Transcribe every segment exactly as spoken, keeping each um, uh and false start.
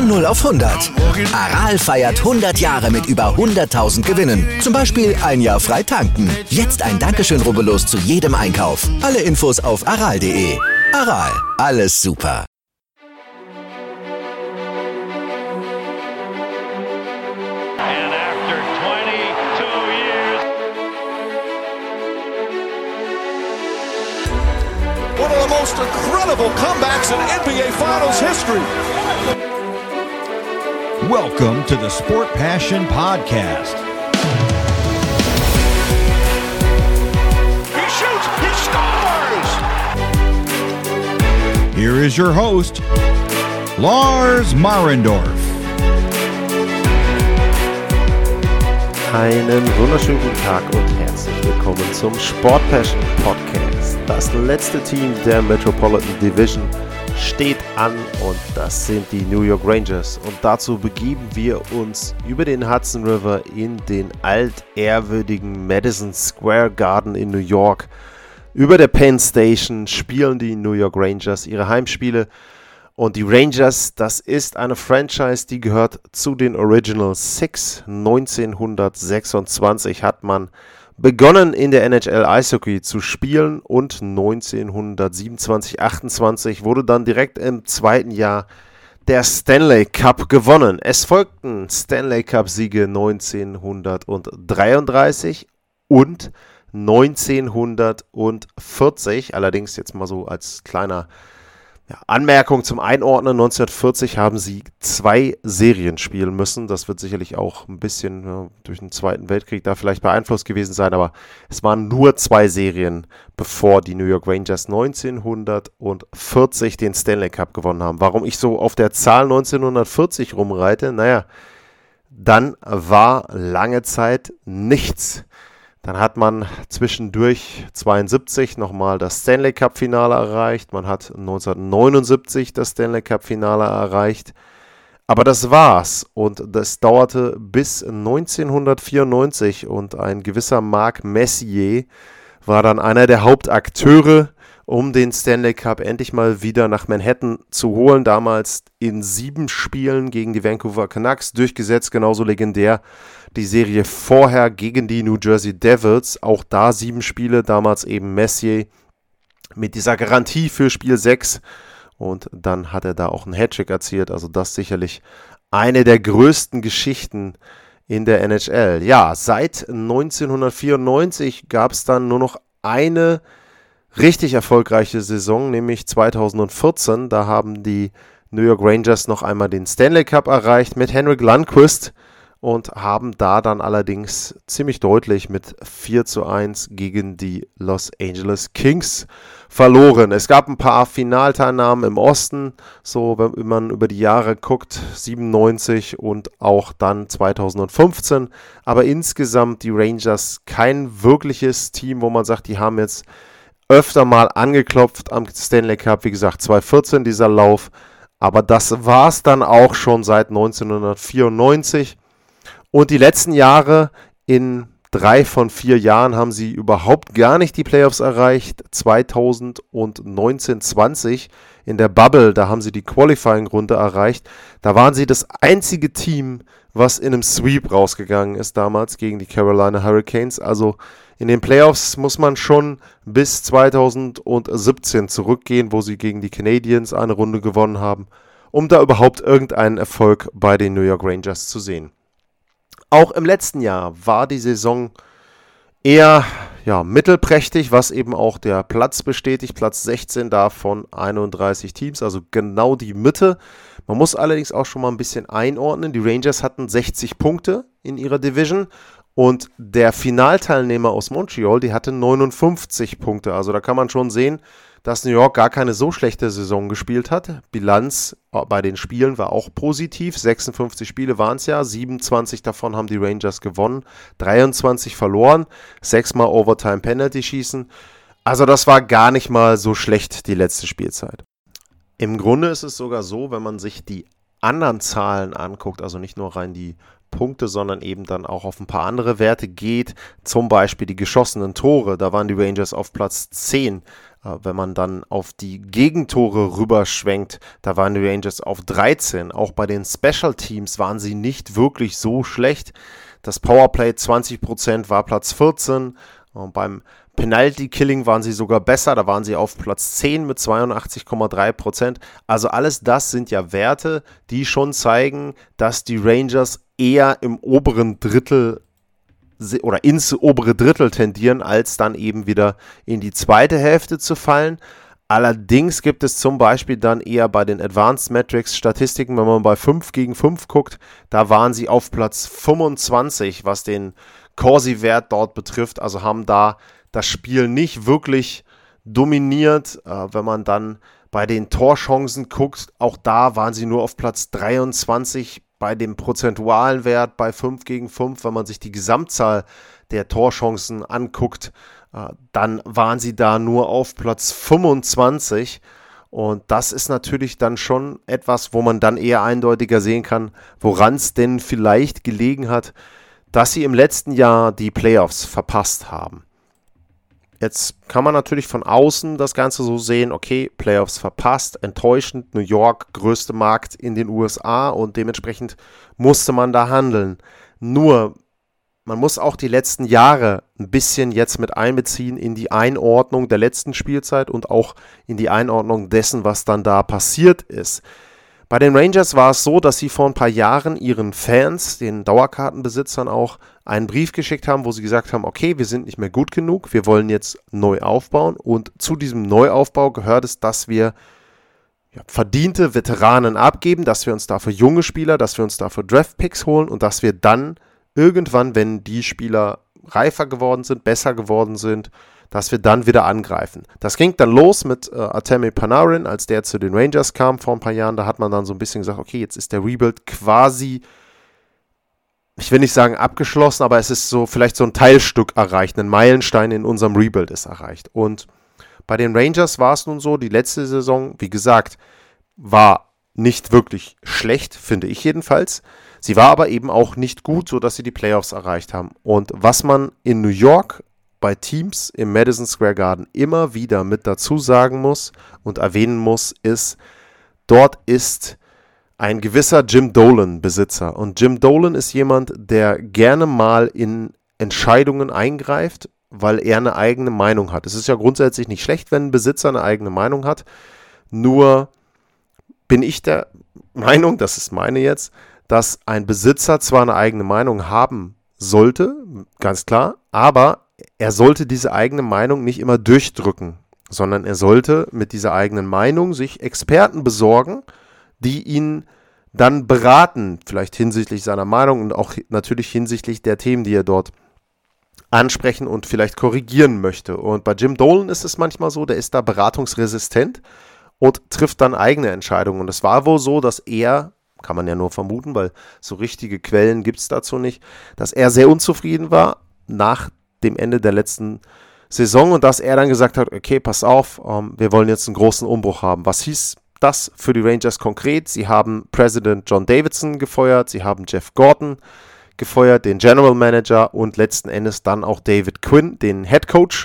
Von null auf hundert. Aral feiert hundert Jahre mit über hunderttausend Gewinnen. Zum Beispiel ein Jahr frei tanken. Jetzt ein Dankeschön, rubbellos zu jedem Einkauf. Alle Infos auf aral punkt de. Aral, alles super. One of the most incredible comebacks in N B A Finals history. Welcome to the Sport Passion Podcast. He shoots, he scores! Here is your host, Lars Marendorf. Einen wunderschönen guten Tag und herzlich willkommen zum Sport Passion Podcast. Das letzte Team der Metropolitan Division steht an und das sind die New York Rangers. Und dazu begeben wir uns über den Hudson River in den altehrwürdigen Madison Square Garden in New York. Über der Penn Station spielen die New York Rangers ihre Heimspiele. Und die Rangers, das ist eine Franchise, die gehört zu den Original Six. neunzehnhundertsechsundzwanzig hat man begonnen in der N H L Eishockey zu spielen und neunzehnhundertsiebenundzwanzig achtundzwanzig wurde dann direkt im zweiten Jahr der Stanley Cup gewonnen. Es folgten Stanley Cup Siege neunzehnhundertdreiunddreißig und neunzehnhundertvierzig, allerdings jetzt mal so als kleiner Ja, Anmerkung zum Einordnen, neunzehnhundertvierzig haben sie zwei Serien spielen müssen. Das wird sicherlich auch ein bisschen ja, durch den Zweiten Weltkrieg da vielleicht beeinflusst gewesen sein, aber es waren nur zwei Serien, bevor die New York Rangers neunzehnhundertvierzig den Stanley Cup gewonnen haben. Warum ich so auf der Zahl neunzehnhundertvierzig rumreite? Naja, dann war lange Zeit nichts. Dann hat man zwischendurch zweiundsiebzig nochmal das Stanley Cup Finale erreicht. Man hat neunzehnhundertneunundsiebzig das Stanley Cup Finale erreicht. Aber das war's. Und das dauerte bis neunzehnhundertvierundneunzig. Und ein gewisser Marc Messier war dann einer der Hauptakteure, um den Stanley Cup endlich mal wieder nach Manhattan zu holen. Damals in sieben Spielen gegen die Vancouver Canucks durchgesetzt, genauso legendär die Serie vorher gegen die New Jersey Devils. Auch da sieben Spiele, damals eben Messier mit dieser Garantie für Spiel sechs. Und dann hat er da auch einen Hattrick erzielt. Also das sicherlich eine der größten Geschichten in der N H L. Ja, seit neunzehnhundertvierundneunzig gab es dann nur noch eine richtig erfolgreiche Saison, nämlich zweitausendvierzehn. Da haben die New York Rangers noch einmal den Stanley Cup erreicht mit Henrik Lundqvist und haben da dann allerdings ziemlich deutlich mit vier zu eins gegen die Los Angeles Kings verloren. Es gab ein paar Finalteilnahmen im Osten, so wenn man über die Jahre guckt, siebenundneunzig und auch dann zweitausendfünfzehn, aber insgesamt die Rangers kein wirkliches Team, wo man sagt, die haben jetzt öfter mal angeklopft am Stanley Cup, wie gesagt, zweitausendvierzehn dieser Lauf, aber das war es dann auch schon seit neunzehnhundertvierundneunzig. Und die letzten Jahre, in drei von vier Jahren, haben sie überhaupt gar nicht die Playoffs erreicht. zweitausendneunzehn zwanzig in der Bubble, da haben sie die Qualifying-Runde erreicht. Da waren sie das einzige Team, was in einem Sweep rausgegangen ist damals gegen die Carolina Hurricanes. Also in den Playoffs muss man schon bis zweitausendsiebzehn zurückgehen, wo sie gegen die Canadiens eine Runde gewonnen haben, um da überhaupt irgendeinen Erfolg bei den New York Rangers zu sehen. Auch im letzten Jahr war die Saison eher ja, mittelprächtig, was eben auch der Platz bestätigt. Platz sechzehn da von einunddreißig Teams, also genau die Mitte. Man muss allerdings auch schon mal ein bisschen einordnen. Die Rangers hatten sechzig Punkte in ihrer Division und der Finalteilnehmer aus Montreal, die hatte neunundfünfzig Punkte. Also da kann man schon sehen, dass New York gar keine so schlechte Saison gespielt hat. Bilanz bei den Spielen war auch positiv. sechsundfünfzig Spiele waren es ja. siebenundzwanzig davon haben die Rangers gewonnen. dreiundzwanzig verloren. Sechsmal Overtime-Penalty-Schießen. Also das war gar nicht mal so schlecht, die letzte Spielzeit. Im Grunde ist es sogar so, wenn man sich die anderen Zahlen anguckt, also nicht nur rein die Punkte, sondern eben dann auch auf ein paar andere Werte geht. Zum Beispiel die geschossenen Tore, da waren die Rangers auf Platz zehn. Wenn man dann auf die Gegentore rüberschwenkt, da waren die Rangers auf dreizehn. Auch bei den Special Teams waren sie nicht wirklich so schlecht. Das Powerplay zwanzig Prozent war Platz vierzehn. Und beim Penalty Killing waren sie sogar besser, da waren sie auf Platz zehn mit zweiundachtzig Komma drei Prozent. Also alles das sind ja Werte, die schon zeigen, dass die Rangers eher im oberen Drittel oder ins obere Drittel tendieren, als dann eben wieder in die zweite Hälfte zu fallen. Allerdings gibt es zum Beispiel dann eher bei den Advanced Metrics Statistiken, wenn man bei fünf gegen fünf guckt, da waren sie auf Platz fünfundzwanzig, was den Corsi-Wert dort betrifft, also haben da das Spiel nicht wirklich dominiert. Äh, wenn man dann bei den Torchancen guckt, auch da waren sie nur auf Platz dreiundzwanzig bei dem prozentualen Wert bei fünf gegen fünf. Wenn man sich die Gesamtzahl der Torchancen anguckt, äh, dann waren sie da nur auf Platz fünfundzwanzig. Und das ist natürlich dann schon etwas, wo man dann eher eindeutiger sehen kann, woran es denn vielleicht gelegen hat, dass sie im letzten Jahr die Playoffs verpasst haben. Jetzt kann man natürlich von außen das Ganze so sehen, okay, Playoffs verpasst, enttäuschend, New York, größte Markt in den U S A und dementsprechend musste man da handeln. Nur, man muss auch die letzten Jahre ein bisschen jetzt mit einbeziehen in die Einordnung der letzten Spielzeit und auch in die Einordnung dessen, was dann da passiert ist. Bei den Rangers war es so, dass sie vor ein paar Jahren ihren Fans, den Dauerkartenbesitzern auch, einen Brief geschickt haben, wo sie gesagt haben, okay, wir sind nicht mehr gut genug, wir wollen jetzt neu aufbauen und zu diesem Neuaufbau gehört es, dass wir ja, verdiente Veteranen abgeben, dass wir uns dafür junge Spieler, dass wir uns dafür Draftpicks holen und dass wir dann irgendwann, wenn die Spieler reifer geworden sind, besser geworden sind, dass wir dann wieder angreifen. Das ging dann los mit äh, Artemi Panarin, als der zu den Rangers kam vor ein paar Jahren. Da hat man dann so ein bisschen gesagt, okay, jetzt ist der Rebuild quasi, ich will nicht sagen abgeschlossen, aber es ist so vielleicht so ein Teilstück erreicht, ein Meilenstein in unserem Rebuild ist erreicht. Und bei den Rangers war es nun so, die letzte Saison, wie gesagt, war nicht wirklich schlecht, finde ich jedenfalls. Sie war aber eben auch nicht gut, sodass sie die Playoffs erreicht haben. Und was man in New York bei Teams im Madison Square Garden immer wieder mit dazu sagen muss und erwähnen muss, ist, dort ist ein gewisser Jim Dolan Besitzer. Und Jim Dolan ist jemand, der gerne mal in Entscheidungen eingreift, weil er eine eigene Meinung hat. Es ist ja grundsätzlich nicht schlecht, wenn ein Besitzer eine eigene Meinung hat. Nur bin ich der Meinung, das ist meine jetzt, dass ein Besitzer zwar eine eigene Meinung haben sollte, ganz klar, aber er sollte diese eigene Meinung nicht immer durchdrücken, sondern er sollte mit dieser eigenen Meinung sich Experten besorgen, die ihn dann beraten, vielleicht hinsichtlich seiner Meinung und auch natürlich hinsichtlich der Themen, die er dort ansprechen und vielleicht korrigieren möchte. Und bei Jim Dolan ist es manchmal so, der ist da beratungsresistent und trifft dann eigene Entscheidungen. Und es war wohl so, dass er, kann man ja nur vermuten, weil so richtige Quellen gibt es dazu nicht, dass er sehr unzufrieden war nach dem Ende der letzten Saison und dass er dann gesagt hat, okay, pass auf, ähm, wir wollen jetzt einen großen Umbruch haben. Was hieß das für die Rangers konkret? Sie haben Präsident John Davidson gefeuert, sie haben Jeff Gorton gefeuert, den General Manager und letzten Endes dann auch David Quinn, den Head Coach.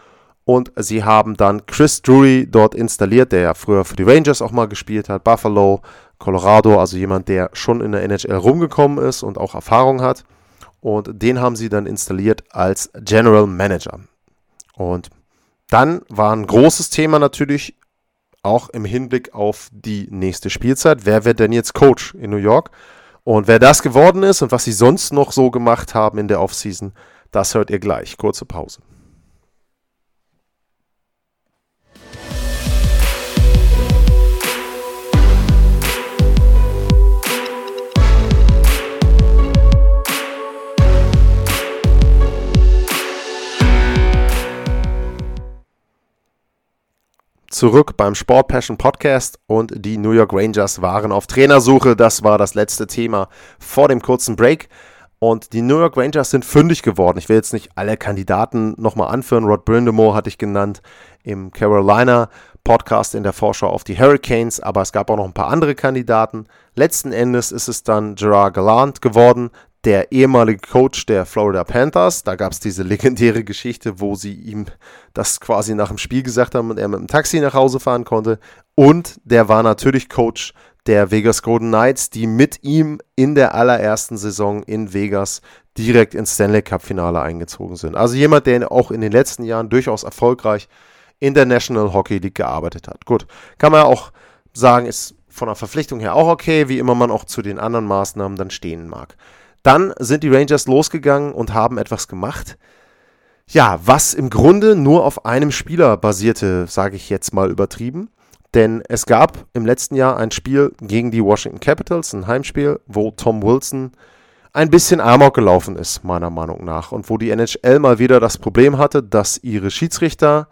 Und sie haben dann Chris Drury dort installiert, der ja früher für die Rangers auch mal gespielt hat, Buffalo, Colorado, also jemand, der schon in der N H L rumgekommen ist und auch Erfahrung hat. Und den haben sie dann installiert als General Manager. Und dann war ein großes Thema natürlich auch im Hinblick auf die nächste Spielzeit. Wer wird denn jetzt Coach in New York? Und wer das geworden ist und was sie sonst noch so gemacht haben in der Offseason, das hört ihr gleich. Kurze Pause. Zurück beim Sport Passion Podcast und die New York Rangers waren auf Trainersuche. Das war das letzte Thema vor dem kurzen Break. Und die New York Rangers sind fündig geworden. Ich will jetzt nicht alle Kandidaten nochmal anführen. Rod Brind'Amour hatte ich genannt im Carolina Podcast in der Vorschau auf die Hurricanes. Aber es gab auch noch ein paar andere Kandidaten. Letzten Endes ist es dann Gerard Gallant geworden, der ehemalige Coach der Florida Panthers. Da gab es diese legendäre Geschichte, wo sie ihm das quasi nach dem Spiel gesagt haben und er mit dem Taxi nach Hause fahren konnte. Und der war natürlich Coach der Vegas Golden Knights, die mit ihm in der allerersten Saison in Vegas direkt ins Stanley Cup Finale eingezogen sind. Also jemand, der auch in den letzten Jahren durchaus erfolgreich in der National Hockey League gearbeitet hat. Gut, kann man ja auch sagen, ist von der Verpflichtung her auch okay, wie immer man auch zu den anderen Maßnahmen dann stehen mag. Dann sind die Rangers losgegangen und haben etwas gemacht, ja, was im Grunde nur auf einem Spieler basierte, sage ich jetzt mal übertrieben. Denn es gab im letzten Jahr ein Spiel gegen die Washington Capitals, ein Heimspiel, wo Tom Wilson ein bisschen Amok gelaufen ist, meiner Meinung nach. Und wo die N H L mal wieder das Problem hatte, dass ihre Schiedsrichter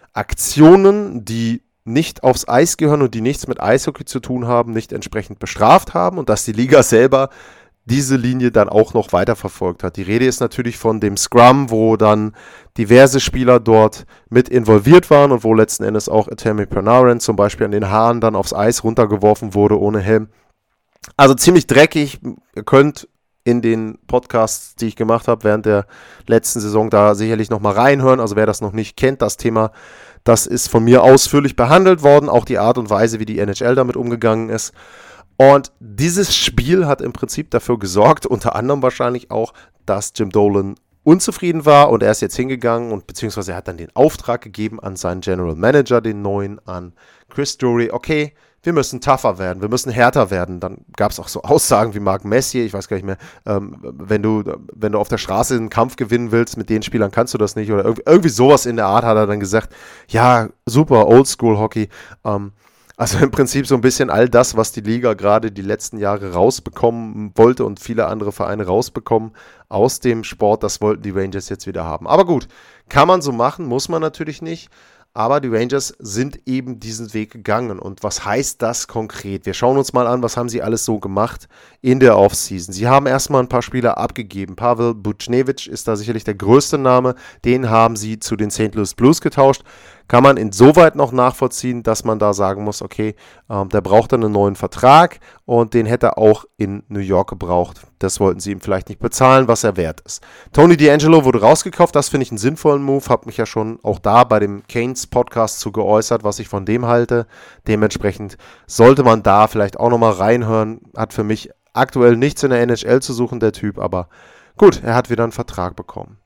Aktionen, die nicht aufs Eis gehören und die nichts mit Eishockey zu tun haben, nicht entsprechend bestraft haben und dass die Liga selber diese Linie dann auch noch weiterverfolgt hat. Die Rede ist natürlich von dem Scrum, wo dann diverse Spieler dort mit involviert waren und wo letzten Endes auch Artemi Panarin zum Beispiel an den Haaren dann aufs Eis runtergeworfen wurde ohne Helm. Also ziemlich dreckig. Ihr könnt in den Podcasts, die ich gemacht habe während der letzten Saison, da sicherlich nochmal reinhören. Also wer das noch nicht kennt, das Thema, das ist von mir ausführlich behandelt worden. Auch die Art und Weise, wie die N H L damit umgegangen ist. Und dieses Spiel hat im Prinzip dafür gesorgt, unter anderem wahrscheinlich auch, dass Jim Dolan unzufrieden war und er ist jetzt hingegangen und beziehungsweise er hat dann den Auftrag gegeben an seinen General Manager, den neuen, an Chris Drury, okay, wir müssen tougher werden, wir müssen härter werden. Dann gab es auch so Aussagen wie Marc Messier, ich weiß gar nicht mehr, ähm, wenn du wenn du auf der Straße einen Kampf gewinnen willst, mit den Spielern kannst du das nicht oder irgendwie, irgendwie sowas in der Art hat er dann gesagt, ja, super, Oldschool-Hockey, ähm, also im Prinzip so ein bisschen all das, was die Liga gerade die letzten Jahre rausbekommen wollte und viele andere Vereine rausbekommen aus dem Sport, das wollten die Rangers jetzt wieder haben. Aber gut, kann man so machen, muss man natürlich nicht. Aber die Rangers sind eben diesen Weg gegangen. Und was heißt das konkret? Wir schauen uns mal an, was haben sie alles so gemacht in der Offseason. Sie haben erstmal ein paar Spieler abgegeben. Pavel Buchnevich ist da sicherlich der größte Name. Den haben sie zu den Saint Louis Blues getauscht. Kann man insoweit noch nachvollziehen, dass man da sagen muss, okay, ähm, der braucht dann einen neuen Vertrag und den hätte er auch in New York gebraucht. Das wollten sie ihm vielleicht nicht bezahlen, was er wert ist. Tony DeAngelo wurde rausgekauft, das finde ich einen sinnvollen Move, habe mich ja schon auch da bei dem Canes Podcast zu geäußert, was ich von dem halte. Dementsprechend sollte man da vielleicht auch nochmal reinhören, hat für mich aktuell nichts in der N H L zu suchen, der Typ, aber gut, er hat wieder einen Vertrag bekommen.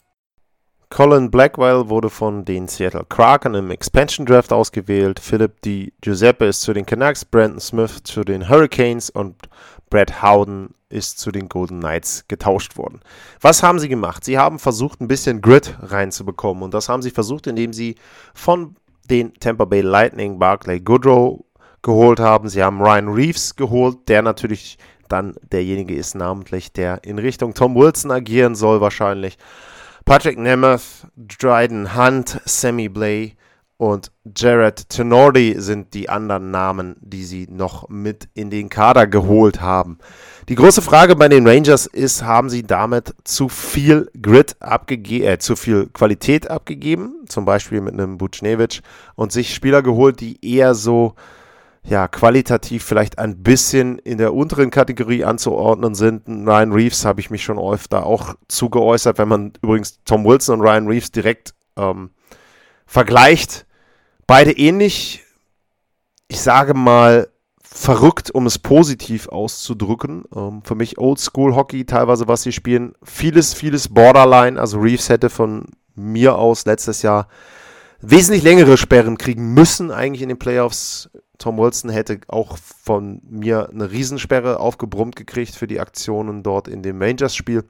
Colin Blackwell wurde von den Seattle Kraken im Expansion Draft ausgewählt. Philip Di Giuseppe ist zu den Canucks, Brandon Smith zu den Hurricanes und Brett Howden ist zu den Golden Knights getauscht worden. Was haben sie gemacht? Sie haben versucht, ein bisschen Grit reinzubekommen und das haben sie versucht, indem sie von den Tampa Bay Lightning Barclay Goodrow geholt haben. Sie haben Ryan Reeves geholt, der natürlich dann derjenige ist namentlich, der in Richtung Tom Wilson agieren soll wahrscheinlich. Patrick Nemeth, Dryden Hunt, Sammy Blais und Jared Tenorti sind die anderen Namen, die sie noch mit in den Kader geholt haben. Die große Frage bei den Rangers ist, haben sie damit zu viel Grit abgegeben, äh, zu viel Qualität abgegeben, zum Beispiel mit einem Buchnevich und sich Spieler geholt, die eher so ja, qualitativ vielleicht ein bisschen in der unteren Kategorie anzuordnen sind. Ryan Reeves habe ich mich schon öfter auch zugeäußert, wenn man übrigens Tom Wilson und Ryan Reeves direkt ähm, vergleicht. Beide ähnlich, ich sage mal, verrückt, um es positiv auszudrücken. Ähm, für mich Oldschool-Hockey, teilweise was sie spielen. Vieles, vieles Borderline. Also Reeves hätte von mir aus letztes Jahr wesentlich längere Sperren kriegen müssen, eigentlich in den Playoffs. Tom Wilson hätte auch von mir eine Riesensperre aufgebrummt gekriegt für die Aktionen dort in dem Rangers-Spiel.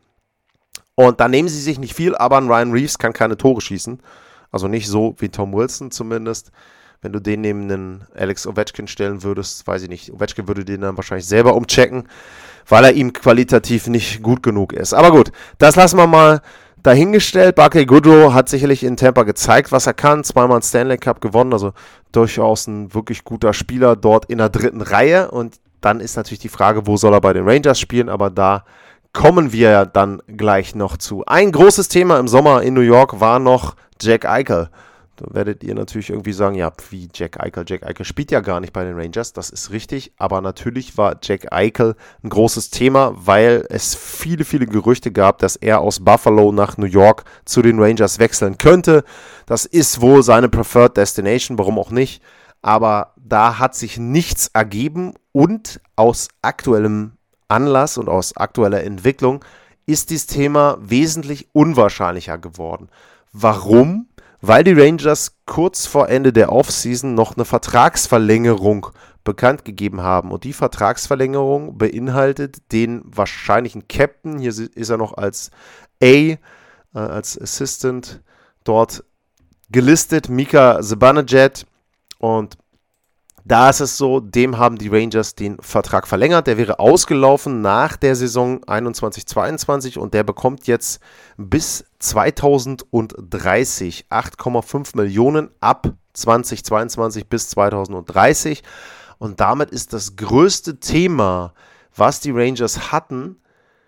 Und da nehmen sie sich nicht viel, aber ein Ryan Reeves kann keine Tore schießen. Also nicht so wie Tom Wilson zumindest. Wenn du den neben einen Alex Ovechkin stellen würdest, weiß ich nicht, Ovechkin würde den dann wahrscheinlich selber umchecken, weil er ihm qualitativ nicht gut genug ist. Aber gut, das lassen wir mal dahingestellt. Barclay Goodrow hat sicherlich in Tampa gezeigt, was er kann. Zweimal einen Stanley Cup gewonnen, also durchaus ein wirklich guter Spieler dort in der dritten Reihe. Und dann ist natürlich die Frage, wo soll er bei den Rangers spielen, aber da kommen wir ja dann gleich noch zu. Ein großes Thema im Sommer in New York war noch Jack Eichel. Da werdet ihr natürlich irgendwie sagen, ja, wie Jack Eichel. Jack Eichel spielt ja gar nicht bei den Rangers, das ist richtig. Aber natürlich war Jack Eichel ein großes Thema, weil es viele, viele Gerüchte gab, dass er aus Buffalo nach New York zu den Rangers wechseln könnte. Das ist wohl seine Preferred Destination, warum auch nicht. Aber da hat sich nichts ergeben und aus aktuellem Anlass und aus aktueller Entwicklung ist dieses Thema wesentlich unwahrscheinlicher geworden. Warum? Weil die Rangers kurz vor Ende der Offseason noch eine Vertragsverlängerung bekannt gegeben haben. Und die Vertragsverlängerung beinhaltet den wahrscheinlichen Captain, hier ist er noch als A, äh, als Assistant dort gelistet, Mika Zibanejad. Und da ist es so, dem haben die Rangers den Vertrag verlängert. Der wäre ausgelaufen nach der Saison einundzwanzig zweiundzwanzig und der bekommt jetzt bis zweitausenddreißig acht Komma fünf Millionen ab zweitausendzweiundzwanzig bis zweitausenddreißig. Und damit ist das größte Thema, was die Rangers hatten,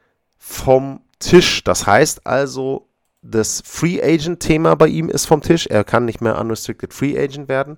vom Tisch. Das heißt also, das Free Agent-Thema bei ihm ist vom Tisch. Er kann nicht mehr Unrestricted Free Agent werden.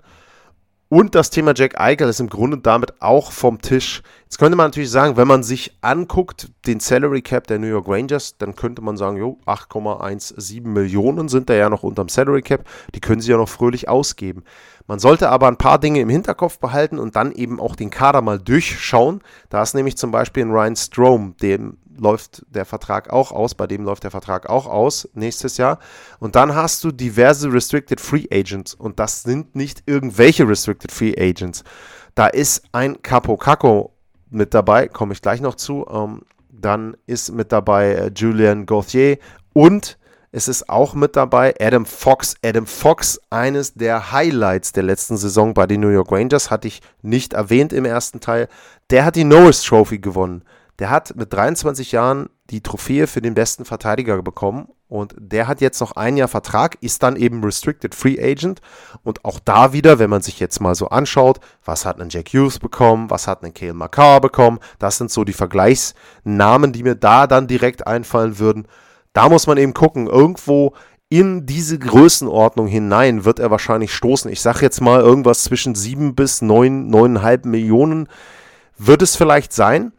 Und das Thema Jack Eichel ist im Grunde damit auch vom Tisch. Jetzt könnte man natürlich sagen, wenn man sich anguckt, den Salary Cap der New York Rangers, dann könnte man sagen, jo, acht Komma siebzehn Millionen sind da ja noch unterm Salary Cap. Die können sie ja noch fröhlich ausgeben. Man sollte aber ein paar Dinge im Hinterkopf behalten und dann eben auch den Kader mal durchschauen. Da ist nämlich zum Beispiel ein Ryan Strome, dem läuft der Vertrag auch aus, bei dem läuft der Vertrag auch aus nächstes Jahr. Und dann hast du diverse Restricted Free Agents und das sind nicht irgendwelche Restricted Free Agents. Da ist ein Kaapo Kakko mit dabei, komme ich gleich noch zu. Ähm, dann ist mit dabei äh, Julien Gauthier und es ist auch mit dabei Adam Fox. Adam Fox, eines der Highlights der letzten Saison bei den New York Rangers, hatte ich nicht erwähnt im ersten Teil. Der hat die Norris Trophy gewonnen. Der hat mit dreiundzwanzig Jahren die Trophäe für den besten Verteidiger bekommen und der hat jetzt noch ein Jahr Vertrag, ist dann eben Restricted Free Agent und auch da wieder, wenn man sich jetzt mal so anschaut, was hat ein Jack Hughes bekommen, was hat ein Cale Makar bekommen, das sind so die Vergleichsnamen, die mir da dann direkt einfallen würden. Da muss man eben gucken, irgendwo in diese Größenordnung hinein wird er wahrscheinlich stoßen. Ich sage jetzt mal irgendwas zwischen sieben bis neun, neun Komma fünf Millionen wird es vielleicht sein.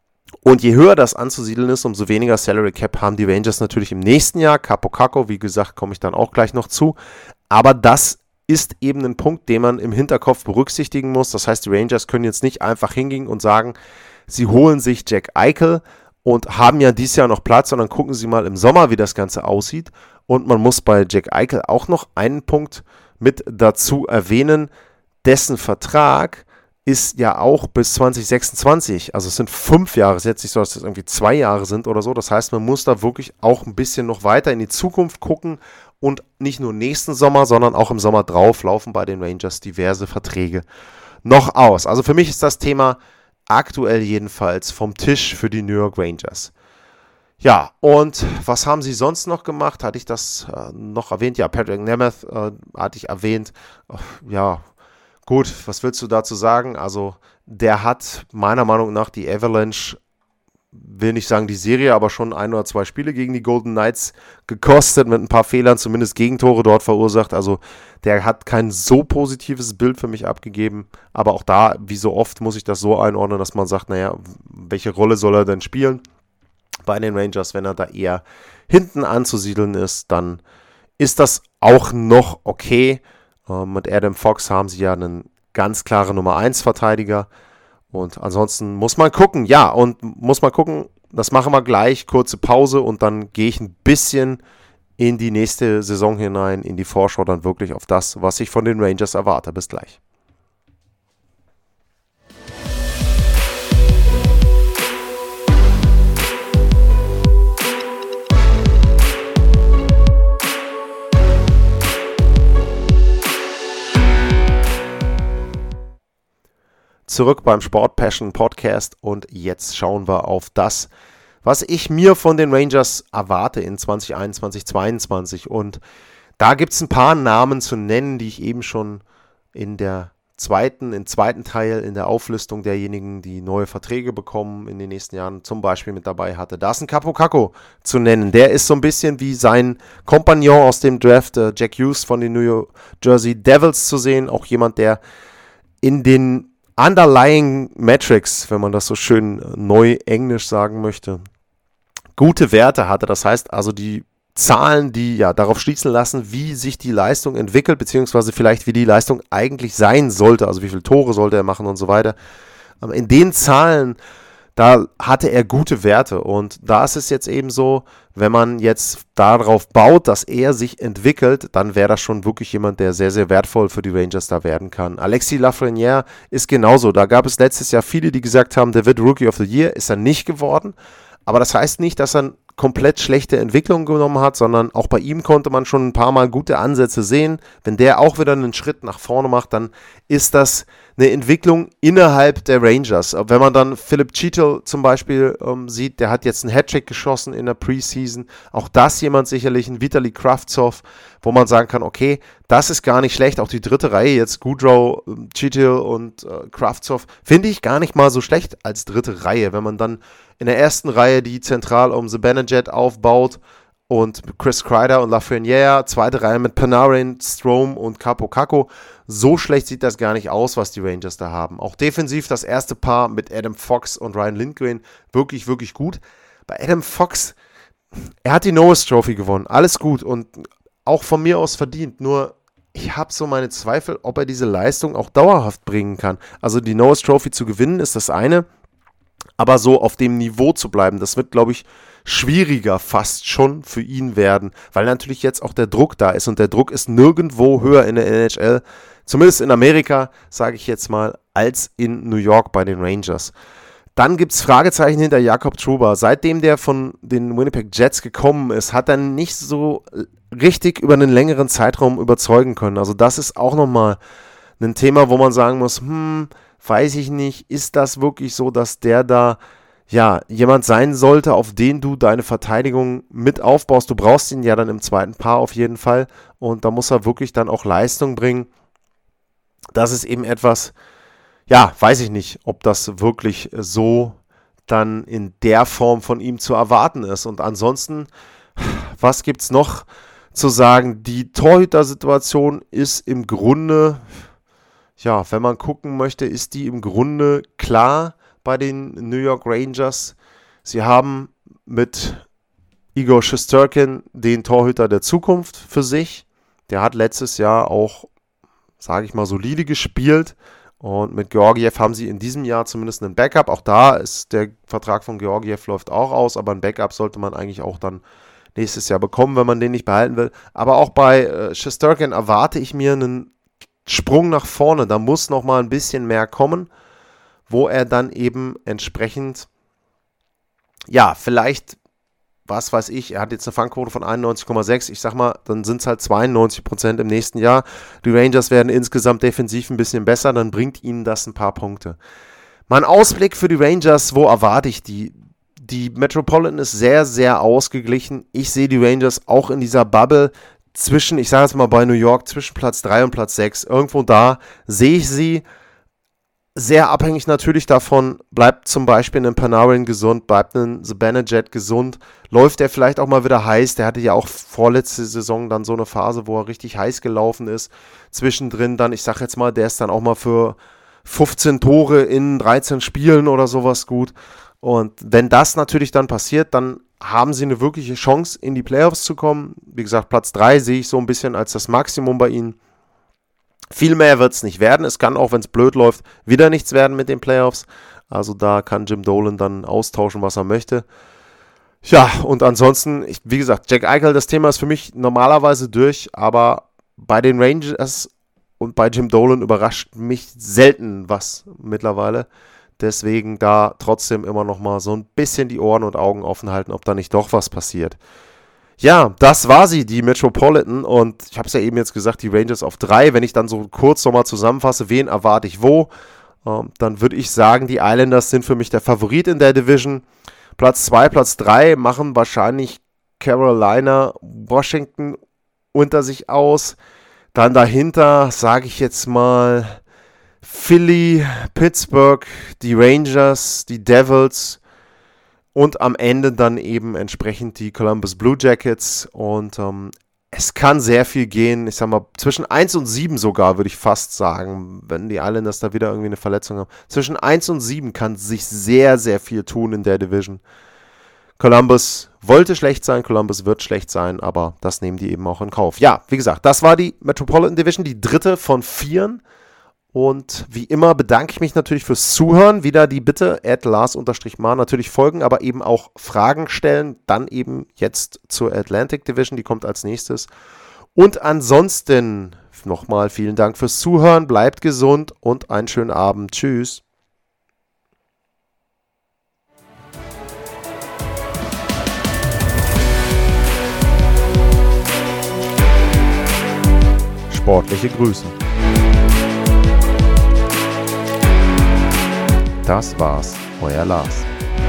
Und je höher das anzusiedeln ist, umso weniger Salary Cap haben die Rangers natürlich im nächsten Jahr. Kaapo Kakko, wie gesagt, komme ich dann auch gleich noch zu. Aber das ist eben ein Punkt, den man im Hinterkopf berücksichtigen muss. Das heißt, die Rangers können jetzt nicht einfach hingehen und sagen, sie holen sich Jack Eichel und haben ja dieses Jahr noch Platz, sondern gucken sie mal im Sommer, wie das Ganze aussieht. Und man muss bei Jack Eichel auch noch einen Punkt mit dazu erwähnen, dessen Vertrag ist ja auch bis zwanzig sechsundzwanzig, also es sind fünf Jahre, es ist jetzt nicht so, dass das irgendwie zwei Jahre sind oder so, das heißt, man muss da wirklich auch ein bisschen noch weiter in die Zukunft gucken und nicht nur nächsten Sommer, sondern auch im Sommer drauf laufen bei den Rangers diverse Verträge noch aus. Also für mich ist das Thema aktuell jedenfalls vom Tisch für die New York Rangers. Ja, und was haben sie sonst noch gemacht? Hatte ich das äh, noch erwähnt? Ja, Patrick Nemeth äh, hatte ich erwähnt. Äh, ja, gut, was willst du dazu sagen? Also, der hat meiner Meinung nach die Avalanche, will nicht sagen die Serie, aber schon ein oder zwei Spiele gegen die Golden Knights gekostet, mit ein paar Fehlern, zumindest Gegentore dort verursacht. Also, der hat kein so positives Bild für mich abgegeben. Aber auch da, wie so oft, muss ich das so einordnen, dass man sagt, naja, welche Rolle soll er denn spielen bei den Rangers? Wenn er da eher hinten anzusiedeln ist, dann ist das auch noch okay. Mit Adam Fox haben sie ja einen ganz klaren Nummer eins Verteidiger. Und ansonsten muss man gucken. Ja, und muss man gucken, das machen wir gleich. Kurze Pause und dann gehe ich ein bisschen in die nächste Saison hinein, in die Vorschau dann wirklich auf das, was ich von den Rangers erwarte. Bis gleich. Zurück beim Sport Passion Podcast und jetzt schauen wir auf das, was ich mir von den Rangers erwarte in zwanzig einundzwanzig zweiundzwanzig und da gibt es ein paar Namen zu nennen, die ich eben schon in der zweiten, im zweiten Teil in der Auflistung derjenigen, die neue Verträge bekommen in den nächsten Jahren, zum Beispiel mit dabei hatte. Da ist ein Kaapo Kakko zu nennen. Der ist so ein bisschen wie sein Kompagnon aus dem Draft, äh, Jack Hughes von den New Jersey Devils zu sehen. Auch jemand, der in den underlying metrics, wenn man das so schön äh, neu englisch sagen möchte, gute Werte hatte. Das heißt also die Zahlen, die ja darauf schließen lassen, wie sich die Leistung entwickelt, beziehungsweise vielleicht wie die Leistung eigentlich sein sollte, also wie viele Tore sollte er machen und so weiter. In den Zahlen, da hatte er gute Werte und da ist es jetzt eben so, wenn man jetzt darauf baut, dass er sich entwickelt, dann wäre das schon wirklich jemand, der sehr, sehr wertvoll für die Rangers da werden kann. Alexis Lafrenière ist genauso. Da gab es letztes Jahr viele, die gesagt haben, der wird Rookie of the Year, ist er nicht geworden. Aber das heißt nicht, dass er komplett schlechte Entwicklung genommen hat, sondern auch bei ihm konnte man schon ein paar Mal gute Ansätze sehen. Wenn der auch wieder einen Schritt nach vorne macht, dann ist das eine Entwicklung innerhalb der Rangers. Wenn man dann Philip Cheetle zum Beispiel ähm, sieht, der hat jetzt einen Hattrick geschossen in der Preseason. Auch das jemand sicherlich, ein Vitali Kravtsov, wo man sagen kann, okay, das ist gar nicht schlecht. Auch die dritte Reihe jetzt, Goodrow, Cheetle und äh, Kravtsov, finde ich gar nicht mal so schlecht als dritte Reihe. Wenn man dann in der ersten Reihe, die zentral um Zibanejad aufbaut und Chris Kreider und Lafrenière, zweite Reihe mit Panarin, Strome und Kaapo Kakko. So schlecht sieht das gar nicht aus, was die Rangers da haben. Auch defensiv das erste Paar mit Adam Fox und Ryan Lindgren wirklich, wirklich gut. Bei Adam Fox, er hat die Norris Trophy gewonnen, alles gut und auch von mir aus verdient, nur ich habe so meine Zweifel, ob er diese Leistung auch dauerhaft bringen kann. Also die Norris Trophy zu gewinnen ist das eine, aber so auf dem Niveau zu bleiben, das wird, glaube ich, schwieriger fast schon für ihn werden, weil natürlich jetzt auch der Druck da ist und der Druck ist nirgendwo höher in der N H L, zumindest in Amerika, sage ich jetzt mal, als in New York bei den Rangers. Dann gibt es Fragezeichen hinter Jakob Trouba. Seitdem der von den Winnipeg Jets gekommen ist, hat er nicht so richtig über einen längeren Zeitraum überzeugen können. Also das ist auch nochmal ein Thema, wo man sagen muss, hm, weiß ich nicht, ist das wirklich so, dass der da ja jemand sein sollte, auf den du deine Verteidigung mit aufbaust. Du brauchst ihn ja dann im zweiten Paar auf jeden Fall und da muss er wirklich dann auch Leistung bringen. Das ist eben etwas, ja, weiß ich nicht, ob das wirklich so dann in der Form von ihm zu erwarten ist. Und ansonsten, was gibt es noch zu sagen? Die Torhüter-Situation ist im Grunde, ja, wenn man gucken möchte, ist die im Grunde klar bei den New York Rangers. Sie haben mit Igor Shesterkin den Torhüter der Zukunft für sich. Der hat letztes Jahr auch, sage ich mal, solide gespielt. Und mit Georgiev haben sie in diesem Jahr zumindest einen Backup. Auch da ist der Vertrag von Georgiev läuft auch aus, aber ein Backup sollte man eigentlich auch dann nächstes Jahr bekommen, wenn man den nicht behalten will. Aber auch bei äh, Shesterkin erwarte ich mir einen Sprung nach vorne. Da muss noch mal ein bisschen mehr kommen, wo er dann eben entsprechend, ja, vielleicht, was weiß ich, er hat jetzt eine Fangquote von einundneunzig Komma sechs, ich sag mal, dann sind es halt zweiundneunzig Prozent im nächsten Jahr. Die Rangers werden insgesamt defensiv ein bisschen besser, dann bringt ihnen das ein paar Punkte. Mein Ausblick für die Rangers, wo erwarte ich die? Die Metropolitan ist sehr, sehr ausgeglichen. Ich sehe die Rangers auch in dieser Bubble zwischen, ich sage jetzt mal bei New York, zwischen Platz drei und Platz sechs. Irgendwo da sehe ich sie. Sehr abhängig natürlich davon, bleibt zum Beispiel ein Panarin gesund, bleibt ein Zibanejad gesund, läuft der vielleicht auch mal wieder heiß, der hatte ja auch vorletzte Saison dann so eine Phase, wo er richtig heiß gelaufen ist, zwischendrin dann, ich sag jetzt mal, der ist dann auch mal für fünfzehn Tore in dreizehn Spielen oder sowas gut und wenn das natürlich dann passiert, dann haben sie eine wirkliche Chance in die Playoffs zu kommen, wie gesagt, Platz drei sehe ich so ein bisschen als das Maximum bei ihnen. Viel mehr wird es nicht werden. Es kann auch, wenn es blöd läuft, wieder nichts werden mit den Playoffs. Also da kann Jim Dolan dann austauschen, was er möchte. Ja, und ansonsten, ich, wie gesagt, Jack Eichel, das Thema ist für mich normalerweise durch, aber bei den Rangers und bei Jim Dolan überrascht mich selten was mittlerweile. Deswegen da trotzdem immer noch mal so ein bisschen die Ohren und Augen offen halten, ob da nicht doch was passiert. Ja, das war sie, die Metropolitan und ich habe es ja eben jetzt gesagt, die Rangers auf drei. Wenn ich dann so kurz nochmal zusammenfasse, wen erwarte ich wo, ähm, dann würde ich sagen, die Islanders sind für mich der Favorit in der Division. Platz zwei, Platz drei machen wahrscheinlich Carolina, Washington unter sich aus. Dann dahinter, sage ich jetzt mal, Philly, Pittsburgh, die Rangers, die Devils und am Ende dann eben entsprechend die Columbus Blue Jackets. Und ähm, es kann sehr viel gehen. Ich sag mal, zwischen eins und sieben sogar, würde ich fast sagen, wenn die Islanders da wieder irgendwie eine Verletzung haben. Zwischen eins und sieben kann sich sehr, sehr viel tun in der Division. Columbus wollte schlecht sein, Columbus wird schlecht sein, aber das nehmen die eben auch in Kauf. Ja, wie gesagt, das war die Metropolitan Division, die dritte von vieren. Und wie immer bedanke ich mich natürlich fürs Zuhören. Wieder die Bitte, at Lars-Mar natürlich folgen, aber eben auch Fragen stellen. Dann eben jetzt zur Atlantic Division, die kommt als nächstes. Und ansonsten nochmal vielen Dank fürs Zuhören. Bleibt gesund und einen schönen Abend. Tschüss. Sportliche Grüße. Das war's, euer Lars.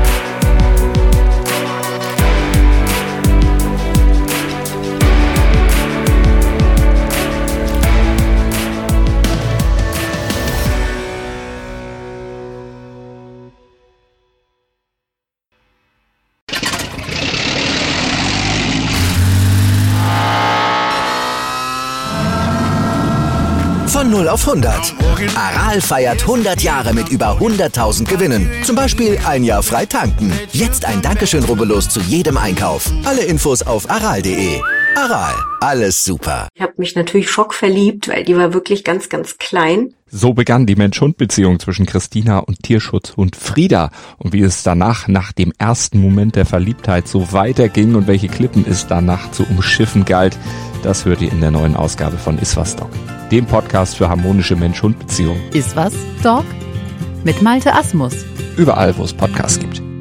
Von null auf hundert. Aral feiert hundert Jahre mit über hunderttausend Gewinnen. Zum Beispiel ein Jahr frei tanken. Jetzt ein Dankeschön, rubbellos zu jedem Einkauf. Alle Infos auf aral punkt de. Aral, alles super. Ich habe mich natürlich schockverliebt, weil die war wirklich ganz, ganz klein. So begann die Mensch-Hund-Beziehung zwischen Christina und Tierschutzhund Frieda. Und wie es danach, nach dem ersten Moment der Verliebtheit, so weiterging und welche Klippen es danach zu umschiffen galt, das hört ihr in der neuen Ausgabe von Iswas Dog, dem Podcast für harmonische Mensch-Hund-Beziehungen. Iswas Dog? Mit Malte Asmus. Überall, wo es Podcasts gibt.